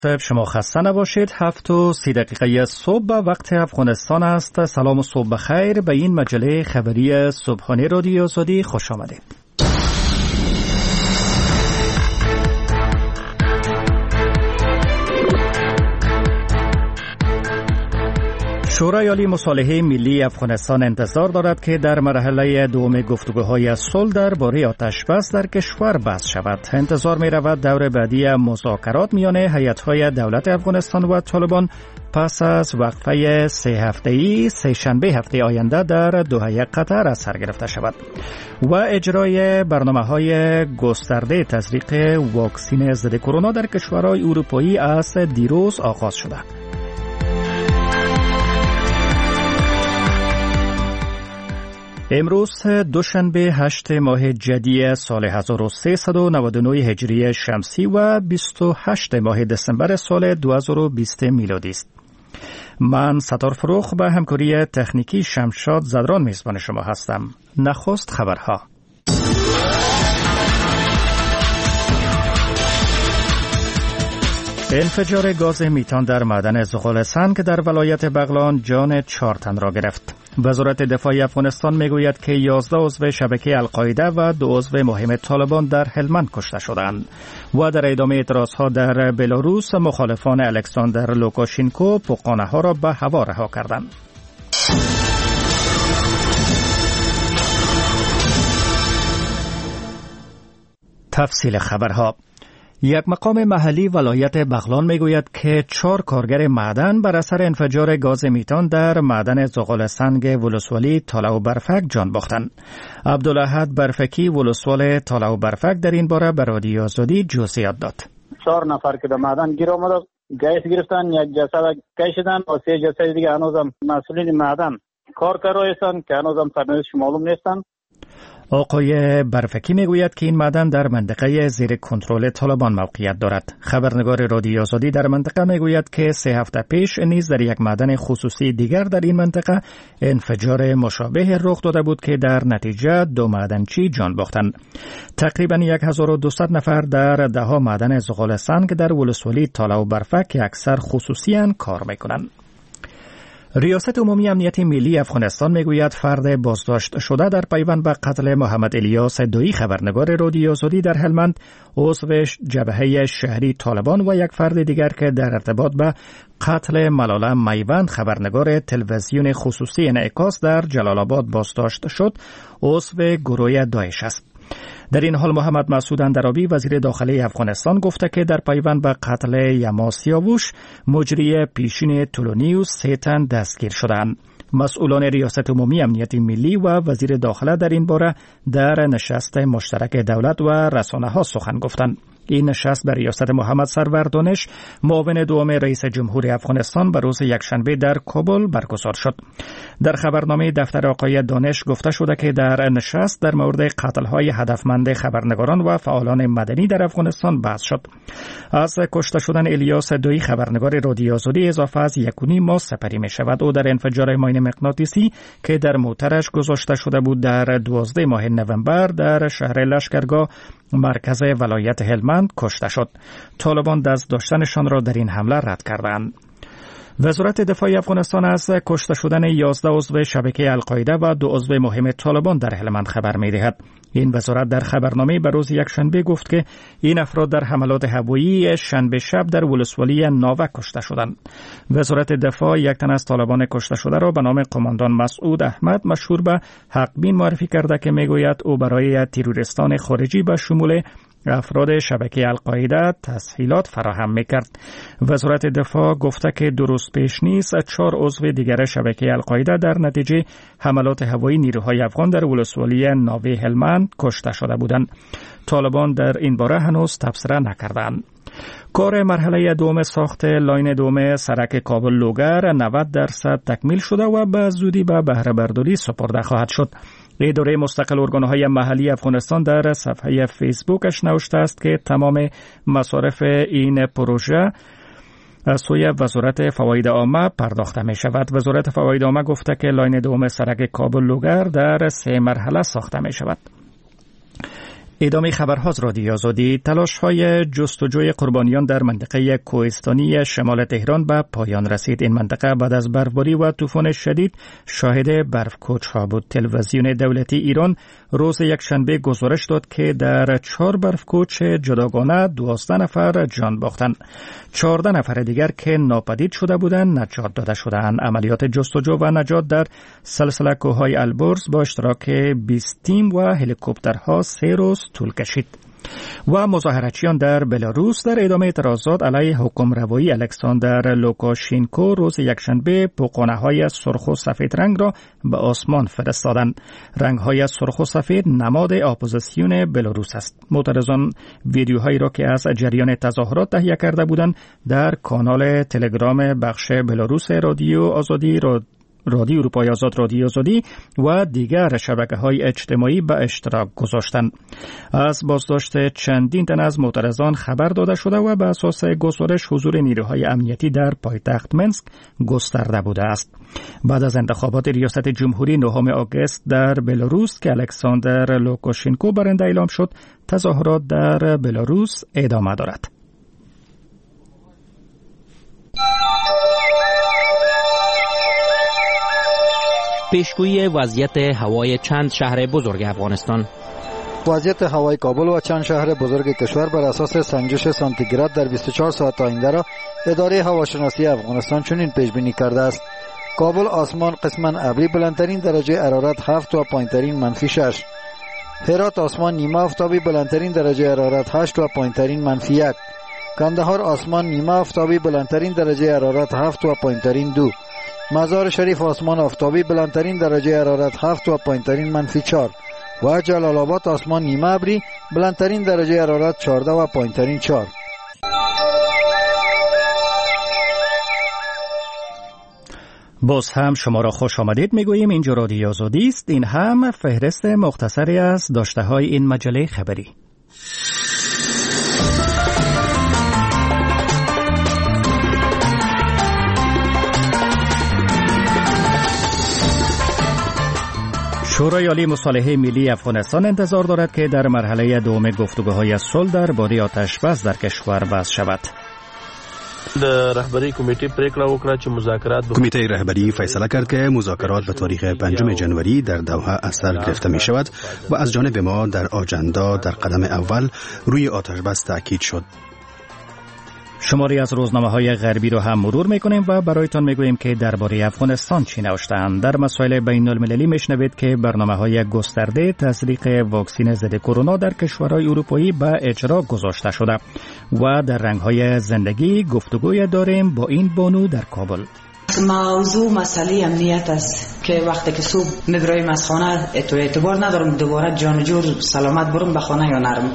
شما خسته نباشید. 7:30 صبح وقت افغانستان است. سلام و صبح بخیر. به این مجله خبری صبحانه رادیو آزادی خوش آمدید. شورای عالی مصالحه ملی افغانستان انتظار دارد که در مرحله دوم گفتگوهای صلح درباره آتش بس در کشور بحث شود. انتظار می رود دور بعدی مذاکرات میان هیئت‌های دولت افغانستان و طالبان پس از وقفه 3 هفته‌ای سه‌شنبه هفته آینده در دوحه قطر از سر گرفته شود و اجرای برنامه‌های گسترده تزریق واکسن ضد کرونا در کشورهای اروپایی از دیروز آغاز شده. امروز دوشنبه 8 ماه جدی سال 1399 هجری شمسی و 28 ماه دسامبر سال 2020 میلادی است. من ستار فروخ به همکاری تکنیکی شمشاد زدران میزبان شما هستم. نخست خبرها. انفجار گاز میتان در معدن زغال‌سنگ در ولایت بغلان جان 4 تن را گرفت. وزارت دفاع افغانستان میگوید که 11 عضو شبکه القاعده و 2 عضو مهم طالبان در هلمند کشته شدند. و در ادامه اعتراضها در بلاروس مخالفان الکساندر لوکاشینکو پوقانه‌ها را به هوا رها کردند. تفصیل خبرها. یک مقام محلی ولایت بغلان میگوید که 4 کارگر معدن بر اثر انفجار گاز میتان در معدن زغال‌سنگ ولسوالی تالا و برفک جان باختند. عبدالاحد برفکی ولسوال تالا و برفک در این باره به رادیو آزادی جزئیات داد. 4 نفر که در معدن گیر آمده گیس گرفتن، یک جسد کشیدن و 3 جسد دیگه هنوزم مسئولین معدن کارگرای هستند که هنوزم سرنوشتش معلوم نیستند. آقای برفکی میگوید که این معدن در منطقه زیر کنترل طالبان موقعیت دارد. خبرنگار رادیو آزادی در منطقه میگوید که 3 هفته پیش نیز در یک معدن خصوصی دیگر در این منطقه انفجار مشابه رخ داده بود که در نتیجه 2 معدنچی جان باختند. تقریبا 1200 نفر در 10 معدن زغال‌سنگ در ولسوالی تالا و برفک که اکثر خصوصی کار میکنند. ریاست عمومی امنیت ملی افغانستان میگوید فرد بازداشت شده در پیوند به قتل محمد الیاس دویی خبرنگار رادیو آزادی در هلمند، عضو جبهه شهری طالبان و یک فرد دیگر که در ارتباط به قتل ملاله میوند خبرنگار تلویزیون خصوصی انعکاس در جلال آباد بازداشت شد، عضو گروه داعش است. در این حال محمد مسعود اندرابی وزیر داخلی افغانستان گفته که در پیوند به قتل یما سیاووش مجری پیشین طولانی 3 تن دستگیر شدند. مسئولان ریاست عمومی امنیت ملی و وزیر داخله در این باره در نشست مشترک دولت و رسانه‌ها سخن گفتند. این نشست به ریاست محمد سرور دانش معاون دوم رئیس جمهور افغانستان به روز یکشنبه در کابل برگزار شد. در خبرنامه دفتر آقای دانش گفته شده که در نشست در مورد قتل‌های هدفمند خبرنگاران و فعالان مدنی در افغانستان بحث شد. از کشته شدن الیاس دویی خبرنگار رادیو آزادی اضافه از 1.5 ماه سپری می شود. او در انفجار ماین مغناطیسی که در موترش گذاشته شده بود در 12 ماه نوامبر در شهر لشکرگاه مرکز ولایت هلمند کشته شد. طالبان دست داشتنشان را در این حمله رد کردند. وزارت دفاع افغانستان از کشته شدن 11 عضو شبکه القاعده و 2 عضو مهم طالبان در هلمند خبر می‌دهد. این وزارت در خبرنامه به روز یکشنبه گفت که این افراد در حملات هوایی شنبه شب در ولسوالی ناوک کشته شدند. وزارت دفاع یک تن از طالبان کشته شده را به نام قماندان مسعود احمد مشهور به حقبین معرفی کرده که میگوید او برای تروریستان خارجی به شمول افراد شبکه القاعده تسهیلات فراهم میکرد. وزارت دفاع گفته که 2 روز پیش نیز 4 عضو دیگر شبکه القاعده در نتیجه حملات هوایی نیروهای افغان در ولسوالی ناوه هلمند کشته شده بودند. طالبان در این باره هنوز تبصره نکردند. کار مرحله دوم ساخت لاین دوم سرک کابل لوگر 90% تکمیل شده و به زودی به بهره برداری سپرده خواهد شد. اداره مستقل ارگان‌های محلی افغانستان در صفحه فیسبوکش نوشته است که تمام مصارف این پروژه از سوی وزارت فواید عامه پرداخته می شود. وزارت فواید عامه گفته که لاین دوم سرک کابل لوگر در 3 مرحله ساخته می شود. ادامه خبرها رادیو آزادی. تلاش‌های جستجوی قربانیان در منطقه کوهستانی شمال تهران به پایان رسید. این منطقه بعد از برفباری و طوفان شدید شاهد برفکوچ‌ها بود. تلویزیون دولتی ایران روز یکشنبه گزارش داد که در 4 برفکوچ جداگانه 12 نفر جان باختند. 14 نفر دیگر که ناپدید شده بودند نجات داده شدند. عملیات جستجو و نجات در سلسله کوههای البرز با اشتراک 20 تیم و هلیکوپترها 3 روز طول کشید. و مظاهرچیان در بلاروس در ادامه اعتراضات علیه حکمروایی الکساندر لوکاشینکو روز یکشنبه پوقانه‌های سرخ و سفید رنگ را به آسمان فرستادند. رنگ‌های سرخ و سفید نماد اپوزیسیون بلاروس است. معترضان ویدیوهایی را که از جریان تظاهرات تهیه کرده بودند در کانال تلگرام بخش بلاروس رادیو آزادی رادیو اروپای آزاد، رادیو آزادی و دیگر شبکه‌های اجتماعی به اشتراک گذاشتند. از بازداشت چندین تن از معترضان خبر داده شده و به اساس گزارش حضور نیروهای امنیتی در پایتخت منسک گسترده بوده است. بعد از انتخابات ریاست جمهوری 9 آگوست در بلاروس که الکساندر لوکاشینکو برنده اعلام شد، تظاهرات در بلاروس ادامه دارد. پیشگویی وضعیت هوای چند شهر بزرگ افغانستان. وضعیت هوای کابل و چند شهر بزرگ کشور بر اساس سنجش سانتیگراد در 24 ساعت آینده را اداره هواشناسی افغانستان چنین پیش بینی کرده است: کابل آسمان قسما ابری، بلندترین درجه حرارت 7 و پایینترین منفی 6. هرات آسمان نیمه آفتابی، بلندترین درجه حرارت 8 و پایینترین منفی 1. کندهار آسمان نیمه آفتابی، بلندترین درجه حرارت 7 و پایینترین 2. مزار شریف آسمان آفتابی، بلندترین درجه حرارت 7 و پایینترین منفی 4. و جلال آباد آسمان نیمه ابری، بلندترین درجه حرارت 14 و پایینترین 4. باز هم شما را خوش آمدید میگوییم. اینجا رادیو آزادی است. این هم فهرست مختصری از داشته های این مجله خبری. شورای عالی مصالحه ملی افغانستان انتظار دارد که در مرحله دوم گفتگوهای صلح درباره آتش‌بس در کشور بحث شود. کمیته رهبری فیصله کرد که مذاکرات به تاریخ 5 جنوری در دوحه از سر گرفته می شود و از جانب ما در آجندا در قدم اول روی آتش‌بس تأکید شد. شماری از روزنامه‌های غربی رو هم مرور می‌کنیم و برایتان می‌گوییم که درباره افغانستان چی نوشته‌اند. در مسائل بین‌المللی می‌شنوید که برنامه‌های گسترده تزریق واکسن ضد کرونا در کشورهای اروپایی به اجرا گذاشته شده و در رنگ‌های زندگی گفتگوی داریم با این بانو در کابل. موضوع مسئله امنیت است که وقتی که صبح میبرایم از خانه اعتبار ندارم دوباره جان جور سلامت برم به خانه یا نرم.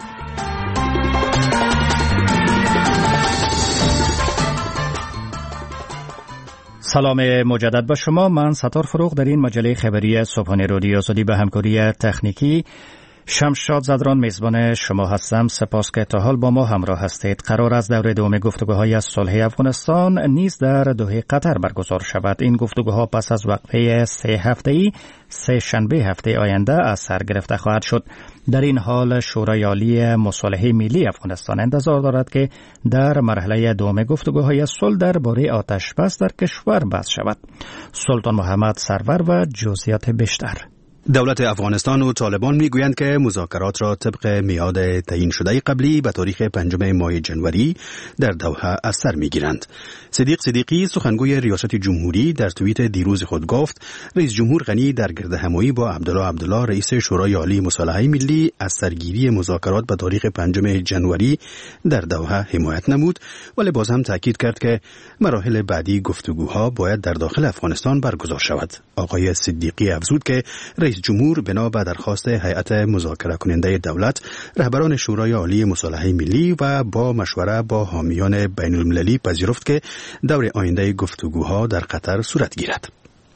سلام مجدد به شما. من ستار فروغ در این مجله خبری صبحانه رادیو آزادی به همکاری تکنیکی شمشاد زدران میزبان شما هستم. سپاس که تا حال با ما همراه هستید. قرار است دوره دوم گفتگوهای از صلح افغانستان نیز در دوحه قطر برگزار شود. این گفتگوها پس از وقفه 3 هفته‌ای سه شنبه هفته آینده از سر گرفته خواهد شد. در این حال شورای عالی مصالحه ملی افغانستان انتظار دارد که در مرحله دوم گفتگوهای صلح درباره آتش‌بس در کشور بحث شود. سلطان محمد سرور و جزئیات بیشتر. دولت افغانستان و طالبان میگویند که مذاکرات را طبق میعاد تعیین شده قبلی به تاریخ 5 ماه جنوری در دوحه از سر میگیرند. صدیق صدیقی سخنگوی ریاست جمهوری در توییت دیروز خود گفت رئیس جمهور غنی در گردهمایی با عبدالله رئیس شورای عالی مصالحه ملی از سرگیری مذاکرات به تاریخ 5 جنوری در دوحه حمایت نمود، ولی باز هم تاکید کرد که مراحل بعدی گفتگوها باید در داخل افغانستان برگزار شود. آقای صدیقی افزود که رئیس جمهور بنا به درخواست هیئت مذاکره کننده دولت، رهبران شورای عالی مصالحه ملی و با مشوره با حامیان بین المللی پذیرفت که دور آینده گفتگوها در قطر صورت گیرد.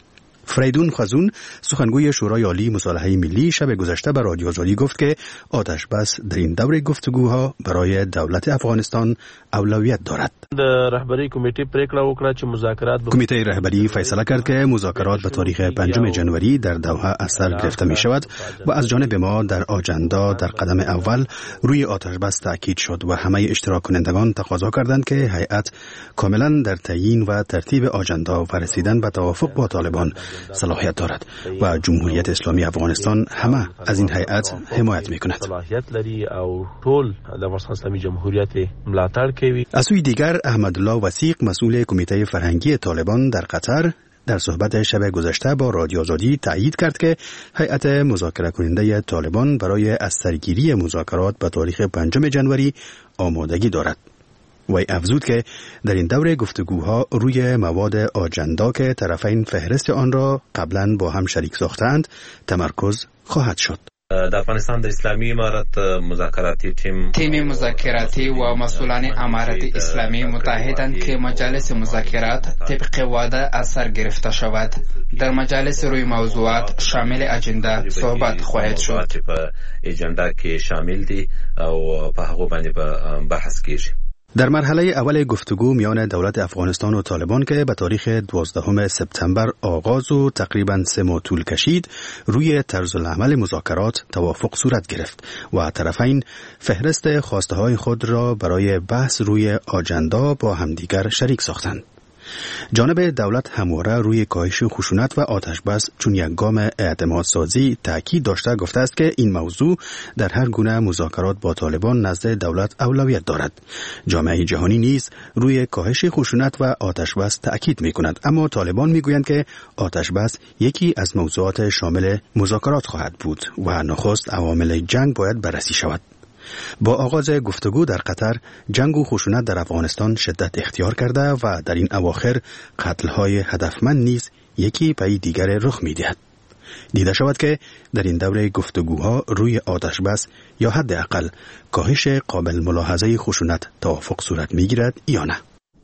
فریدون خزون سخنگوی شورای عالی مصالحه ملی شب گذشته به رادیو آزادی گفت که آتش بس در این دور گفتگوها برای دولت افغانستان اولویت دارد. رهبری کمیته پریکړه وکړه چې مذاکرات کمیته رهبری فیصله کرد که مذاکرات به تاریخ 5 جنوری در دوحه از سر گرفته می شود و از جانب ما در آجندا در قدم اول روی آتش بس تاکید شد و همه اشتراک کنندگان تقاضا کردند که هیئت کاملا در تعیین و ترتیب آجندا و رسیدن به توافق با طالبان صلاحیت دارد و جمهوریت اسلامی افغانستان همه از این هیئت حمایت می‌کند. صلاحیت لري او ټول د افغانستان اسلامي جمهوریت ملاتړ کوي. از سوی دیگر احمدالله وثیق مسئول کمیته فرهنگی طالبان در قطر در صحبت شب گذشته با رادیو آزادی تأیید کرد که هیئت مذاکره کننده طالبان برای از سرگیری مذاکرات به تاریخ 5 جنوری آمادگی دارد. وی افزود که در این دوره گفتگوها روی مواد آجندا که طرفین فهرست آن را قبلا با هم شریک ساختند تمرکز خواهد شد. د افغانستان د اسلامي امارت مذاکراتی تیم مذاکراتی و مسئولان امارت اسلامی متحدند که مجالس مذاکرات طبق وعده از سر گرفته شود. در مجالس روی موضوعات شامل اجنده صحبت خواهد شد. په اجنده کې شامل دي او په هغه باندې بحث کیږي. در مرحله اول گفتگو میان دولت افغانستان و طالبان که به تاریخ 12 سپتامبر آغاز و تقریباً 3 ماه طول کشید، روی طرز العمل مذاکرات توافق صورت گرفت و طرفین فهرست خواسته های خود را برای بحث روی آجندا با همدیگر شریک ساختند. جانب دولت همواره روی کاهش خشونت و آتش بس چون یک گام اعتماد سازی تاکید داشته گفته است که این موضوع در هر گونه مذاکرات با طالبان نزد دولت اولویت دارد. جامعه جهانی نیز روی کاهش خشونت و آتش بس تاکید می‌کند، اما طالبان می‌گویند که آتش بس یکی از موضوعات شامل مذاکرات خواهد بود و نخست عوامل جنگ باید بررسی شود. با آغاز گفتگو در قطر، جنگ و خشونت در افغانستان شدت اختیار کرده و در این اواخر قتل‌های هدفمند نیز یکی پی دیگر رخ می‌دهد. دیده شود که در این دوره گفتگوها روی آتش بس یا حداقل کاهش قابل ملاحظه خشونت توافق صورت می‌گیرد یا نه.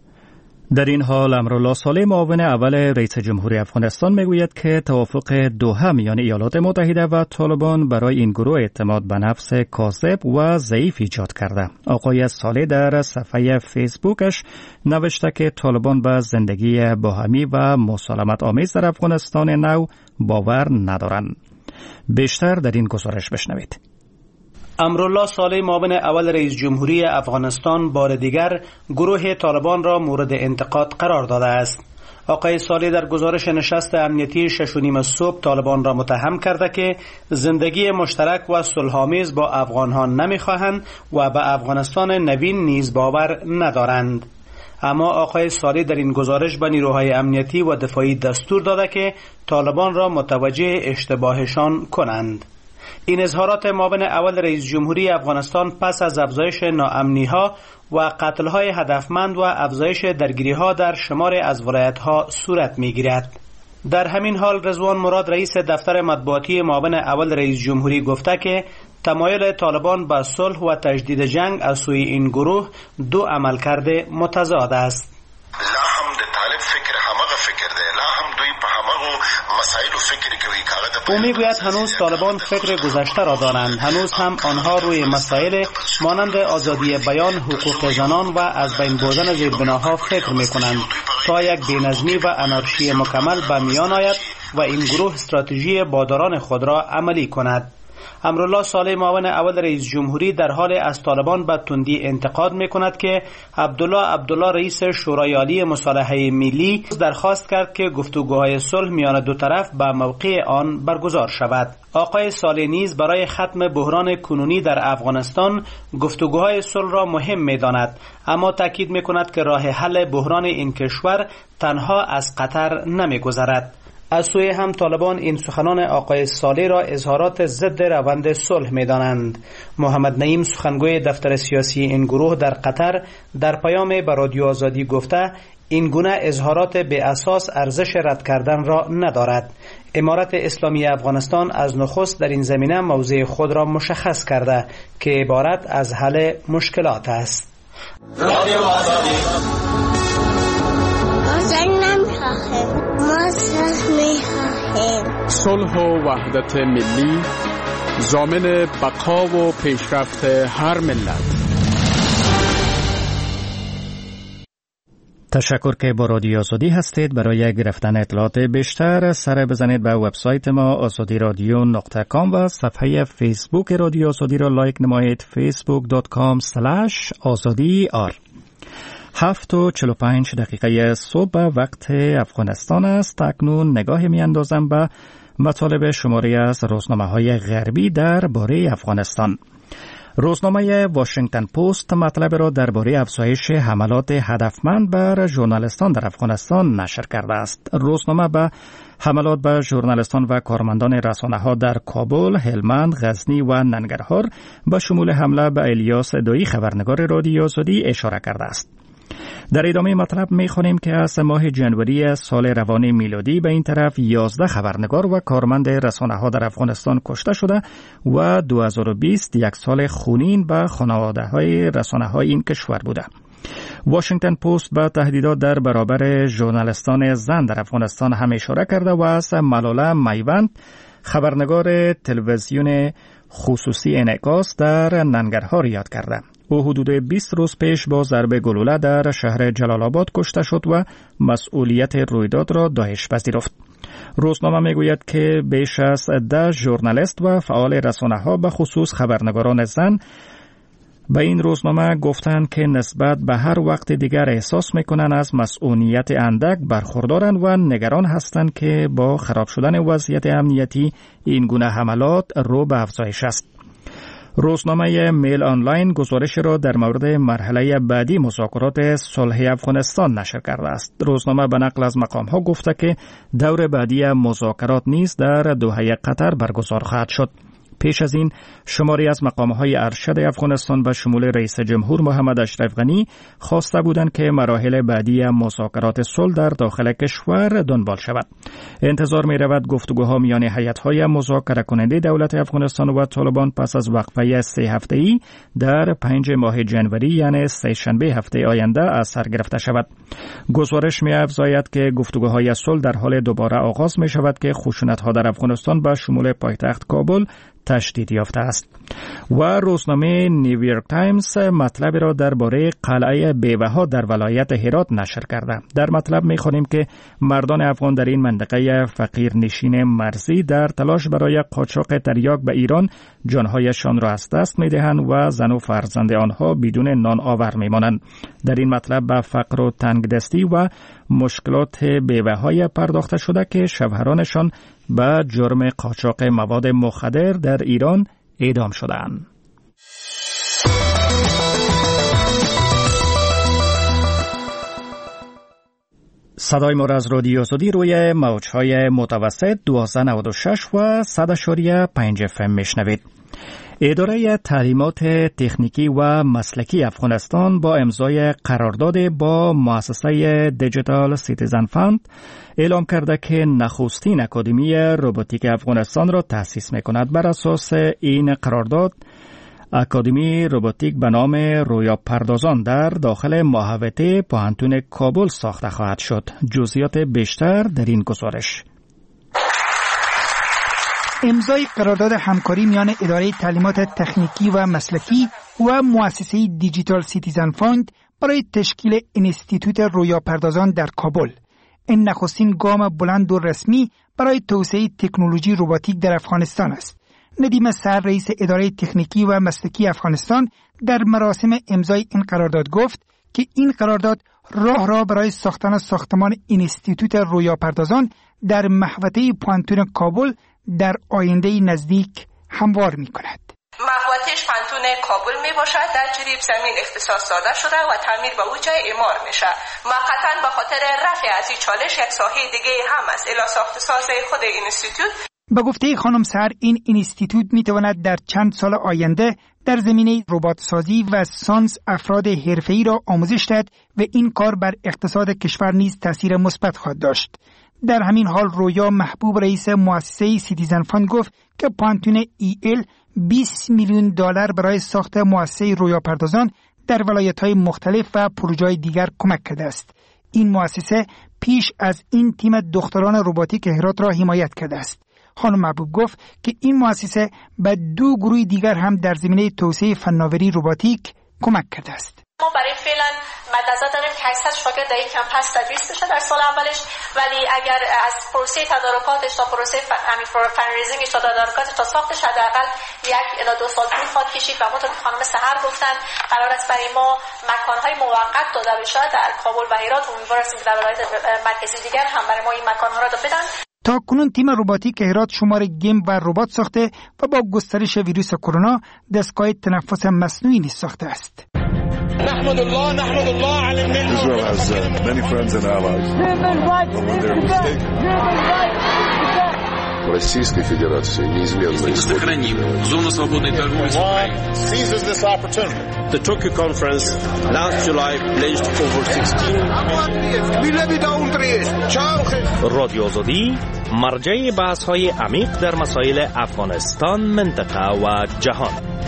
در این حال امرالله صالح معاون اول رئیس جمهوری افغانستان میگوید که توافق دوحه میان ایالات متحده و طالبان برای این گروه اعتماد به نفس کاذب و ضعیف ایجاد کرده. آقای صالح در صفحه فیسبوکش نوشته که طالبان به زندگی باهمی و مسالمت آمیز در افغانستان نو باور ندارند. بیشتر در این گزارش بشنوید. امرالله صالح معاون اول رئیس جمهوری افغانستان بار دیگر گروه طالبان را مورد انتقاد قرار داده است. آقای صالح در گزارش نشست امنیتی 6:30 صبح طالبان را متهم کرده که زندگی مشترک و صلح‌آمیز با افغان‌ها نمی‌خواهند و به افغانستان نوین نیز باور ندارند. اما آقای صالح در این گزارش به نیروهای امنیتی و دفاعی دستور داده که طالبان را متوجه اشتباهشان کنند. این اظهارات معاون اول رئیس جمهوری افغانستان پس از افزایش ناامنی‌ها و قتل‌های هدفمند و افزایش درگیری‌ها در شمار از ولایت‌ها صورت می‌گیرد. در همین حال رضوان مراد رئیس دفتر مطبوعاتی معاون اول رئیس جمهوری گفته که تمایل طالبان به صلح و تجدید جنگ از سوی این گروه دو عملکرد متضاد است. او میگوید هنوز طالبان فکر گذشته را دارند، هنوز هم آنها روی مسائل مانند آزادی بیان، حقوق زنان و از بین بردن زیربناها فکر میکنند تا یک بینظمی و انارشی مکمل به میان آید و این گروه استراتژی باداران خود را عملی کند. امرالله صالح معاون اول رئیس جمهوری در حال از طالبان به تندی انتقاد میکند که عبدالله رئیس شورای عالی مصالحه ملی درخواست کرد که گفتگوهای صلح میان دو طرف به موقع آن برگزار شود. آقای صالح نیز برای ختم بحران کنونی در افغانستان گفتگوهای صلح را مهم میداند، اما تاکید میکند که راه حل بحران این کشور تنها از قطر نمیگذرد. از سوی هم طالبان این سخنان آقای صالح را اظهارات ضد روند صلح می‌دانند. محمد نعیم سخنگوی دفتر سیاسی این گروه در قطر در پیام به رادیو آزادی گفته این گونه اظهارات به اساس ارزش رد کردن را ندارد. امارت اسلامی افغانستان از نخست در این زمینه موضع خود را مشخص کرده که عبارت از حل مشکلات است. رادیو آزادی ما صلح می‌خواهیم. صلح و وحدت ملی، ضامن بقا و پیشرفت هر ملت. تشکر که با رادیو آزادی هستید. برای گرفتن اطلاعات بیشتر سر بزنید به وبسایت ما azadiradyo.com و صفحه فیسبوک رادیو آزادی را لایک نمایید facebook.com/azadiyar. 7:45 صبح وقت افغانستان است. اکنون نگاه می اندازم به مطالب شماری از روزنامه‌های غربی درباره افغانستان. روزنامه واشنگتن پست مطلب را درباره افزایش حملات هدفمند بر ژورنالیستان در افغانستان نشر کرده است. روزنامه به حملات بر ژورنالیستان و کارمندان رسانه‌ها در کابل، هلمند، غزنی و ننگرهار به شمول حمله به الیاس دایی خبرنگار رادیو آزادی اشاره کرده است. در ادامه مطلب می‌خوانیم که از ماه جنوری سال روان میلادی به این طرف 11 خبرنگار و کارمند رسانه‌ها در افغانستان کشته شده و 2020 یک سال خونین به خانواده‌های رسانه‌های این کشور بوده. واشنگتن پست به تهدیدات در برابر ژورنالیستان زن در افغانستان هم اشاره کرده و از ملاله میوند، خبرنگار تلویزیون خصوصی انعکاس در ننگرهار یاد کرده. او حدود 20 روز پیش با ضربه گلوله در شهر جلال آباد کشته شد و مسئولیت رویداد را داعش پذیرفت. روزنامه میگوید که بیش از 10 ژورنالیست و فعال رسانه‌ها به خصوص خبرنگاران زن به این روزنامه گفتند که نسبت به هر وقت دیگر احساس میکنند از مسئولیت اندک برخوردارند و نگران هستند که با خراب شدن وضعیت امنیتی این گونه حملات رو به افزایش است. روزنامه میل آنلاین گزارش را در مورد مرحله بعدی مذاکرات صلح افغانستان نشر کرده است. روزنامه به نقل از مقام‌ها گفته که دور بعدی مذاکرات نیز در دوحه قطر برگزار خواهد شد. پیش از این شماری از مقام‌های ارشد افغانستان به شمول رئیس جمهور محمد اشرف غنی خواسته بودند که مراحل بعدی مذاکرات صلح در داخل کشور دنبال شود. انتظار می‌رود گفتگوها میان هیئت‌های مذاکره کننده دولت افغانستان و طالبان پس از وقفه 3 هفته‌ای در 5 ماه جنوری یعنی سه‌شنبه هفته آینده از سر گرفته شود. گزارش می‌افزاید که گفتگوهای صلح در حال دوباره آغاز می‌شود که خشونت‌ها در افغانستان به شمول پایتخت کابل تشدید یافته است. و روزنامه نیویورک تایمز مطلب را درباره قلعه بیوه‌ها در ولایت هرات نشر کرده. در مطلب می‌خوانیم که مردان افغان در این منطقه فقیر نشین مرزی در تلاش برای قاچاق تریاک به ایران جانهایشان را از دست می‌دهند و زن و فرزند آنها بدون نان آور می‌مانند. در این مطلب به فقر و تنگدستی و مشکلات بیوه‌های پرداخته شده که شوهرانشان به جرم قاچاق مواد مخدر در ایران اعدام شدند. صدای ما از رادیو آزادی روی موج‌های متوسط 1296 و 100.5 FM میشنوید. اداره تعلیمات تکنیکی و مسلکی افغانستان با امضای قرارداد با مؤسسه دیجیتال سیتیزن فاند اعلام کرده که نخستین اکادمی روباتیک افغانستان را تأسیس می‌کند. بر اساس این قرارداد اکادمی روباتیک به نام رویا پردازان در داخل محوطه پوهنتون کابل ساخته خواهد شد. جزئیات بیشتر در این گزارش. امضای قرارداد همکاری میان اداره تعلیمات تکنیکی و مسلکی و مؤسسه دیجیتال سیتیزن فاند برای تشکیل انستیتوت رویا پردازان در کابل. این نخستین گام بلند و رسمی برای توسعه تکنولوژی روباتیک در افغانستان است. ندیم سر رئیس اداره تکنیکی و مسلکی افغانستان در مراسم امضای این قرارداد گفت که این قرارداد راه را برای ساختن ساختمان انستیتوت رویا پردازان در محوطه پوهنتون کابل در آینده نزدیک هموار می کند. محوطه‌اش پوهنتون کابل می باشد. در جریب زمین اختصاص داده شده و تعمیر به او جای اعمار میشه. موقتاً به خاطر رفع از این چالش یک ساحه دیگه هم است الی ساخت ساز خود اینستیتوت. به گفته خانم سر این اینستیتوت می تواند در چند سال آینده در زمینه ربات سازی و ساینس افراد حرفه‌ای را آموزش دهد و این کار بر اقتصاد کشور نیز تاثیر مثبت خواهد داشت. در همین حال رویا محبوب رئیس مؤسسه سیتیزن فاند گفت که پوهنتون ایل 20 میلیون دلار برای ساخت مؤسسه رویا پردازان در ولایت‌های مختلف و پروژه‌های دیگر کمک کرده است. این مؤسسه پیش از این تیم دختران روباتیک هرات را حمایت کرده است. خانم محبوب گفت که این مؤسسه به 2 گروه دیگر هم در زمینه توسعه فناوری رباتیک کمک کرده است. ما برای فعلا مد نظر داریم که 800 شاگرد در این کمپس تدریس بشه در سال اولش، ولی اگر از پروسه تدارکاتش تا پروسه فنریزینگش تا تدارکاتش تا ساختش حداقل 1 الی 2 سال طول خواهد کشید و همونطور که خانم سحر گفتن قرار است برای ما مکانهای موقت داده بشه در کابل و هرات. امیدوار هستیم که در ولایت مرکزی دیگر هم برای ما این مکانها را بدن. تا کنون تیم رباتیک هرات شمار گیم و ربات ساخته و با گسترش ویروس کرونا دستگاه تنفس مصنوعی نیز ساخته است. نحمد الله على النعمة. Israel has many friends and allies. Российской Федерации неизменно сохраним зону свободной торговли с Украиной. Seizes this opportunity. The Tokyo conference last July pledged over 16. رادیو آزادی مرجع بحث‌های عمیق در مسائل افغانستان، منطقه و جهان.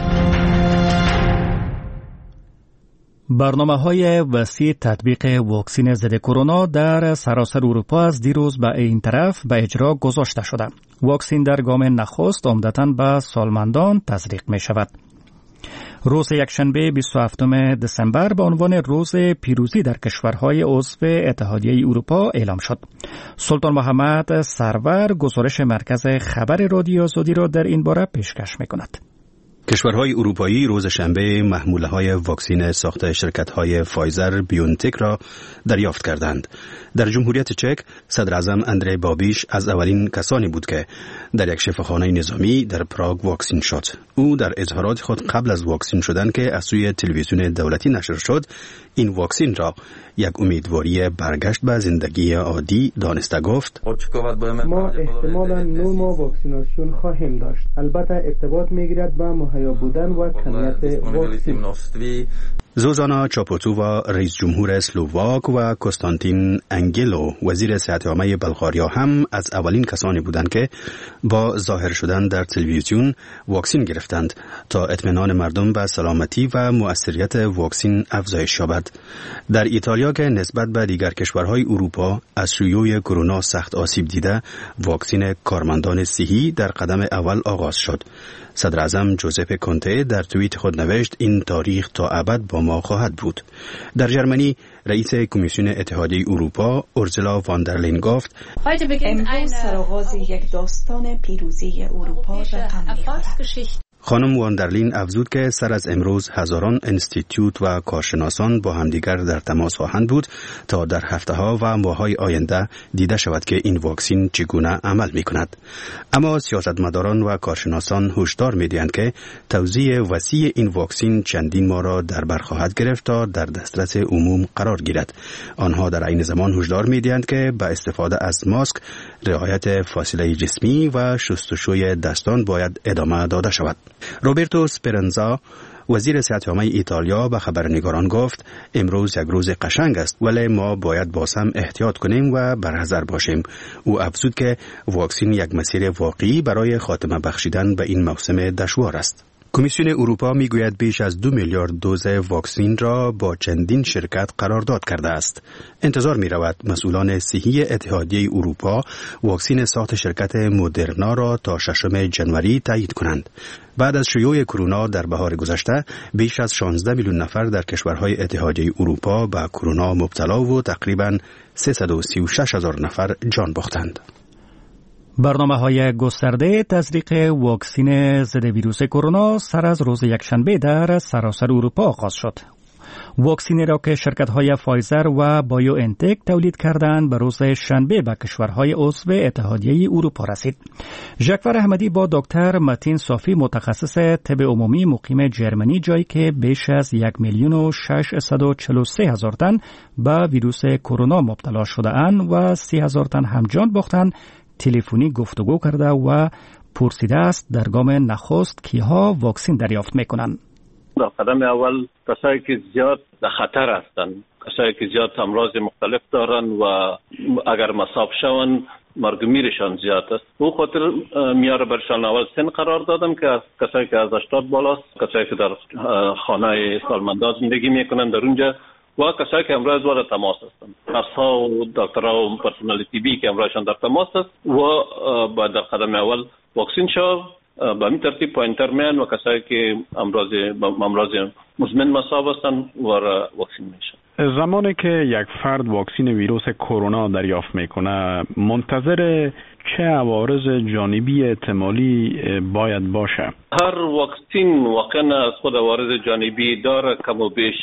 برنامه‌های وسیع تطبیق واکسن ضد کرونا در سراسر اروپا از دیروز به این طرف به اجرا گذاشته شده. واکسن در گام نخست عمدتاً به سالمندان تزریق می شود. روز یکشنبه 27 دسامبر به عنوان روز پیروزی در کشورهای عضو اتحادیه اروپا اعلام شد. سلطان محمد سرور گزارش مرکز خبر رادیو آزادی را در این باره پیشکش می کند. کشورهای اروپایی روز شنبه محموله‌های واکسن ساخت شرکت‌های فایزر بیونتک را دریافت کردند. در جمهوریت چک صدر اعظم اندری بابیش از اولین کسانی بود که در یک شفاخانه نظامی در پراگ واکسن شد. او در اظهارات خود قبل از واکسن شدن که از سوی تلویزیون دولتی نشر شد، این واکسن را یک امیدواری برگشت به زندگی عادی دانسته گفت: ما احتمالاً 9 ماه واکسیناسیون خواهیم داشت. البته ارتباط میگیرد با مهیا بودن و کمیت واکسن. زوزانا چاپوتووا رئیس جمهور اسلوواک و کنستانتین انگلو وزیر صحت عامه بلغاریا هم از اولین کسانی بودند که با ظاهر شدن در تلویزیون واکسن گرفتند تا اطمینان مردم به سلامتی و مؤثریت واکسن افزایش یابد. در ایتالیا که نسبت به دیگر کشورهای اروپا از شیوع کرونا سخت آسیب دیده، واکسن کارمندان صحی در قدم اول آغاز شد. صدر اعظم جوزپه کونته در توییت خود نوشت این تاریخ تا ابد با ما خواهد بود. در جرمنی رئیس کمیسیون اتحادیه اروپا اورزولا واندرلین گفت: امروز سرآغاز یک داستان پیروزی اروپا رقم می‌خورد. خانم واندرلین افزود که سر از امروز هزاران انستیتوت و کارشناسان با همدیگر در تماس خواهند بود تا در هفته‌ها و ماه‌های آینده دیده شود که این واکسن چگونه عمل می‌کند. اما سیاستمداران و کارشناسان هشدار می‌دهند که توزیع وسیع این واکسن چندین ماه را در بر خواهد گرفت تا در دسترس عموم قرار گیرد. آنها در عین زمان هشدار می‌دهند که با استفاده از ماسک، رعایت فاصله جسمی و شستشوی دستان باید ادامه داده شود. روبرتو سپرنزا وزیر صحت عامه ایتالیا به خبرنگاران گفت: امروز یک روز قشنگ است، ولی ما باید باز هم احتیاط کنیم و برحذر باشیم. او افزود که واکسن یک مسیر واقعی برای خاتمه بخشیدن به این موسم دشوار است. کمیسیون اروپا میگوید بیش از 2 میلیارد دوز واکسن را با چندین شرکت قرارداد کرده است. انتظار می رود مسئولان صحی اتحادیه اروپا واکسن ساخت شرکت مدرنا را تا 6 ژانویه تایید کنند. بعد از شیوع کرونا در بهار گذشته بیش از 16 میلیون نفر در کشورهای اتحادیه اروپا به کرونا مبتلا و تقریباً 336,000 نفر جان باختند. برنامه‌های گسترده تزریق واکسن ضد ویروس کرونا سر از روز یکشنبه در سراسر اروپا آغاز شد. واکسنی را که شرکت‌های فایزر و بایو انتک تولید کردند به روز شنبه به کشورهای عضو اتحادیه اروپا رسید. ژاکور احمدی با دکتر متین صافی متخصص طب عمومی مقیم جرمنی، جایی که بیش از 1,643,000 تن به ویروس کرونا مبتلا شده‌اند و 30,000 تن هم جان باختند، تلفنی گفتگو کرده و پرسیده است در گام نخست کیها واکسن دریافت میکنند. در قدم اول کسایی که زیاد در خطر هستند، کسایی که زیاد امراض مختلف دارن و اگر مصاب شوند مرگ میرشان زیاد است. او خاطر میاره برشان اول سن قرار دادم که کسایی که از 80 بالاست، کسایی که در خانه سالمندان زندگی میکنن در اونجا و کسایی که امراض وارد تماس هستند. متخصصا و دکترها و پرسنل طبی که امرایشان در تماس است و با در قدم اول واکسین شو به این ترتیب پایینتر میان و کسایی که امراض مزمن مصاب هستند وارد واکسین میشن. زمانی که یک فرد واکسن ویروس کرونا دریافت میکنه منتظر چه عوارض جانبی احتمالی باید باشه؟ هر واکسن واقعا از خود عوارض جانبی داره، کم و بیش.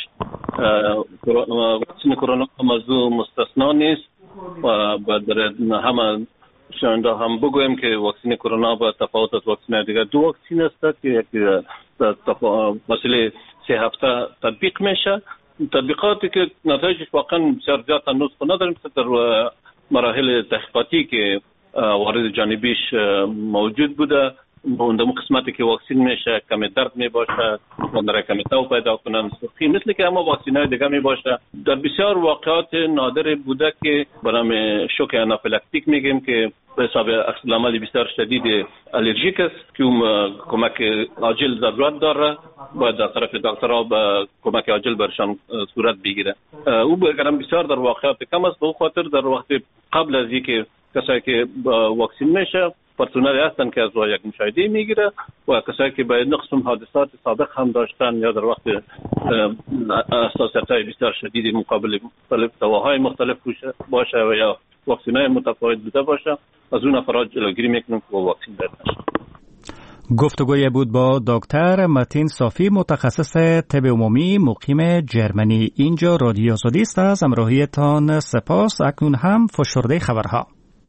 واکسن کرونا هم از او مستثنا نیست و همه شاید هم بگویم که واکسن کرونا با تفاوت از واکسن دیگر دو واکسن است که یکی فاصله 3 هفته تطبیق میشه. تطبیقاتی که نتایجش واقعا بسیار زیاد هنوز نداریم در مراحل تحقیقاتی که عوارض جانبیش موجود بوده. اون قسمتی که واکسن میشه کم درد میباشه، اون کم تاو پیدا کنن سرخی مثل که اما واکسینای دیگه میباشه. در بسیار واقعات نادر بوده که به نام شوک آنافیلاکتیک میگیم که به حساب عکس‌العمل بسیار شدید الرژیک است که کمک عاجل ضرورت داره، باید در طرف دکترها به کمک عاجل برشان صورت بگیره. او برگرم بسیار در واقعات کم است، به خاطر در وقت قبل از اینکه کسایی که واکسین میشه پرسنلی هستن که از یک مشاهده میگیره و کسایی که به نقص حادثات سابق هم داشتن یا در وقت حساسیت‌های بسیار شدید مقابل مختلف دواهای مختلف باشه و یا واکسین‌های متفاوت بوده باشه، از اون افراد جلوگیری میکنن که واکسین بگیرن. گفتگوی بود با دکتر متین صافی، متخصص طب عمومی مقیم جرمنی. اینجا رادیو آزادی است. از همراهیتان سپاس. اکنون هم فشرده خبرها.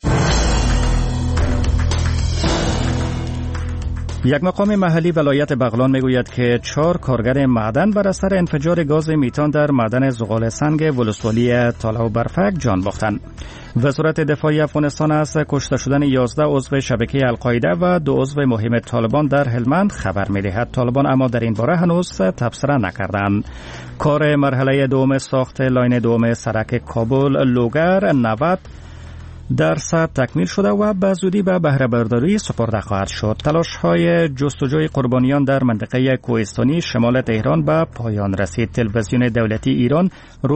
یک مقام محلی ولایت بغلان میگوید که 4 کارگر معدن بر اثر انفجار گاز میتان در معدن زغال سنگ ولسوالی تالا و برفک جان باختند. وزارت دفاع افغانستان از کشته شدن 11 عضو شبکه القاعده و 2 عضو مهم طالبان در هلمند خبر می‌دهد. طالبان اما در این باره هنوز تبصره نکردند. کار مرحله دوم ساخت لاین دوم سرک کابل لوگر 90% تکمیل شده و به زودی به بهره برداری سپرده خواهد شد. تلاش‌های جستجوی قربانیان در منطقه کوهستانی شمال تهران به پایان رسید. تلویزیون دولتی ایران